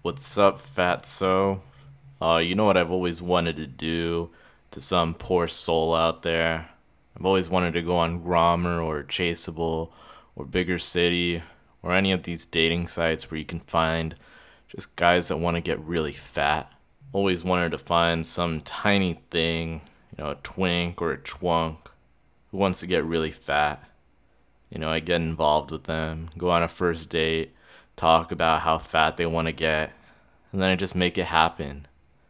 What's up, fatso? You know what I've always wanted to do to some poor soul out there? I've always wanted to go on Grommer or Chaseable or Bigger City or any of these dating sites where you can find just guys that want to get really fat. Always wanted to find some tiny thing, a twink or a twunk who wants to get really fat. I get involved with them, go on a first date, talk about how fat they want to get, and then I just make it happen.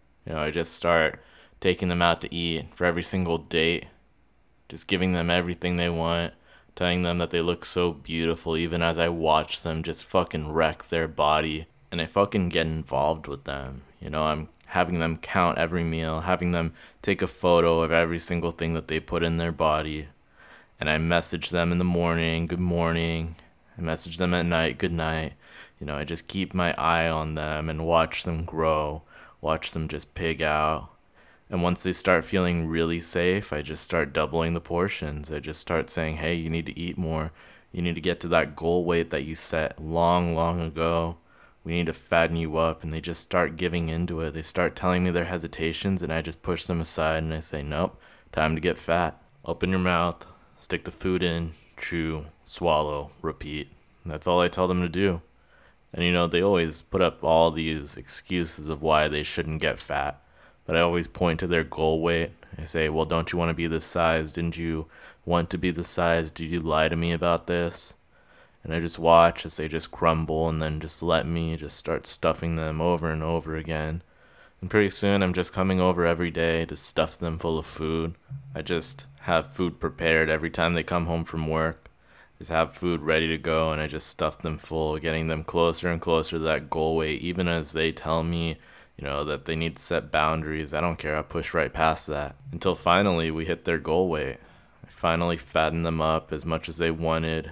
I just start taking them out to eat for every single date, just giving them everything they want, telling them that they look so beautiful even as I watch them just fucking wreck their body. And I fucking get involved with them. I'm having them count every meal, having them take a photo of every single thing that they put in their body. And I message them in the morning, good morning. I message them at night, good night. I just keep my eye on them and watch them grow, watch them just pig out. And once they start feeling really safe, I just start doubling the portions. I just start saying, hey, you need to eat more. You need to get to that goal weight that you set long, long ago. We need to fatten you up. And they just start giving into it. They start telling me their hesitations, and I just push them aside and I say, nope, time to get fat. Open your mouth, stick the food in, chew, swallow, repeat. That's all I tell them to do. And they always put up all these excuses of why they shouldn't get fat. But I always point to their goal weight. I say, well, don't you want to be this size? Didn't you want to be this size? Did you lie to me about this? And I just watch as they just crumble and then just let me just start stuffing them over and over again. And pretty soon I'm just coming over every day to stuff them full of food. I just have food prepared every time they come home from work. Just have food ready to go, and I just stuff them full, getting them closer and closer to that goal weight. Even as they tell me, that they need to set boundaries, I don't care. I push right past that until finally we hit their goal weight. I finally fatten them up as much as they wanted.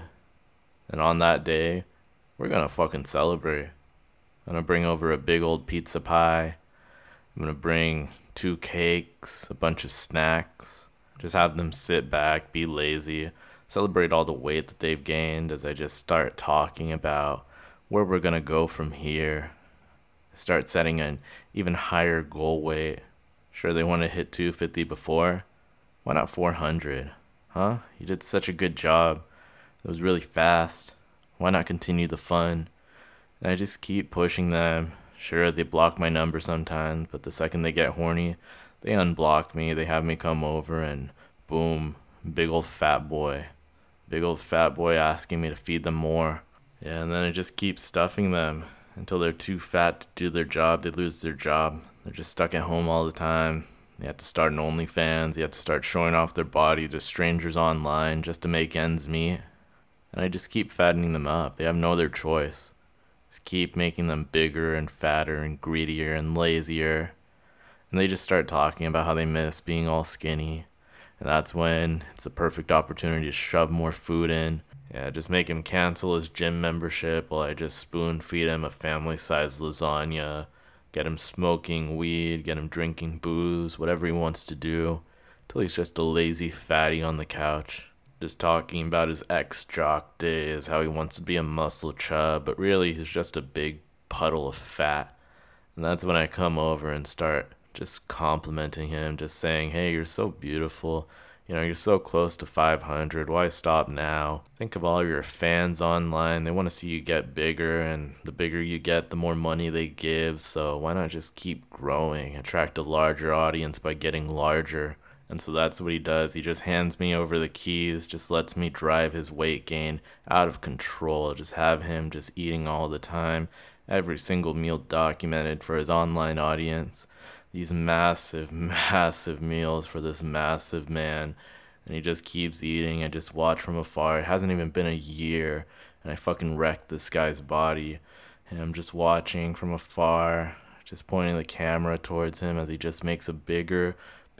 And on that day, we're gonna fucking celebrate. I'm gonna bring over a big old pizza pie. I'm gonna bring 2 cakes, a bunch of snacks. Just have them sit back, be lazy, celebrate all the weight that they've gained as I just start talking about where we're gonna go from here. Start setting an even higher goal weight. Sure, they want to hit 250 before? Why not 400? Huh? You did such a good job. It was really fast. Why not continue the fun? And I just keep pushing them. Sure, they block my number sometimes, but the second they get horny, they unblock me. They have me come over and boom, big old fat boy. Big old fat boy asking me to feed them more. Yeah, and then I just keep stuffing them until they're too fat to do their job. They lose their job. They're just stuck at home all the time. They have to start an OnlyFans. They have to start showing off their body to strangers online just to make ends meet. And I just keep fattening them up. They have no other choice. Just keep making them bigger and fatter and greedier and lazier. And they just start talking about how they miss being all skinny. And that's when it's a perfect opportunity to shove more food in. Yeah, just make him cancel his gym membership while I just spoon feed him a family-sized lasagna. Get him smoking weed, get him drinking booze, whatever he wants to do. Till he's just a lazy fatty on the couch. Just talking about his ex-jock days, how he wants to be a muscle chub, but really he's just a big puddle of fat. And that's when I come over and start just complimenting him, just saying, hey, you're so beautiful. You're so close to 500. Why stop now? Think of all your fans online. They want to see you get bigger, and the bigger you get, the more money they give. So why not just keep growing, attract a larger audience by getting larger? And so that's what he does. He just hands me over the keys, just lets me drive his weight gain out of control. Just have him just eating all the time. Every single meal documented for his online audience. These massive, massive meals for this massive man. And he just keeps eating. I just watch from afar. It hasn't even been a year, and I fucking wrecked this guy's body. And I'm just watching from afar, just pointing the camera towards him as he just makes a bigger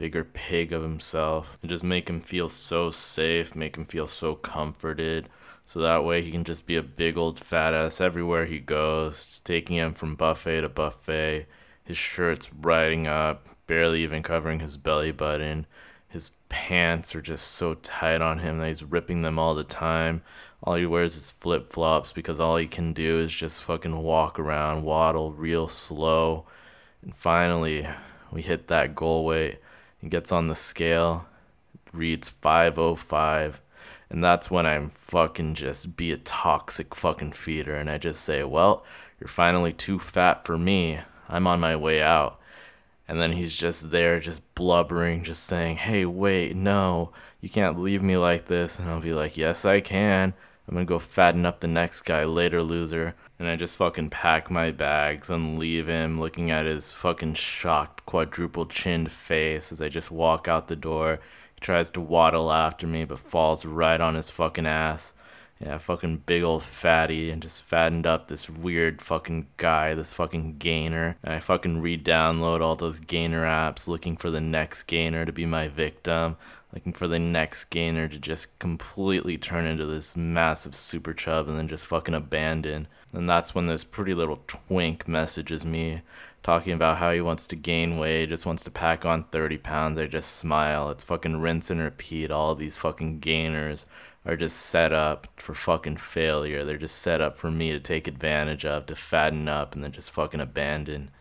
pig of himself. And just make him feel so safe, make him feel so comforted. So that way he can just be a big old fat ass everywhere he goes, just taking him from buffet to buffet. His shirt's riding up, barely even covering his belly button. His pants are just so tight on him that he's ripping them all the time. All he wears is flip flops because all he can do is just fucking walk around, waddle real slow. And finally, we hit that goal weight. He gets on the scale, reads 505. And that's when I'm fucking just be a toxic fucking feeder. And I just say, well, you're finally too fat for me. I'm on my way out. And then he's just there, just blubbering, just saying, hey, wait, no, you can't leave me like this. And I'll be like, yes, I can. I'm gonna go fatten up the next guy later, loser. And I just fucking pack my bags and leave him looking at his fucking shocked, quadruple chinned face as I just walk out the door. He tries to waddle after me, but falls right on his fucking ass. Yeah, fucking big old fatty, and just fattened up this weird fucking guy, this fucking gainer. And I fucking re-download all those gainer apps looking for the next gainer to be my victim. Looking for the next gainer to just completely turn into this massive super chub and then just fucking abandon. And that's when this pretty little twink messages me talking about how he wants to gain weight, just wants to pack on 30 pounds. I just smile. It's fucking rinse and repeat. All these fucking gainers are just set up for fucking failure. They're just set up for me to take advantage of, to fatten up and then just fucking abandon.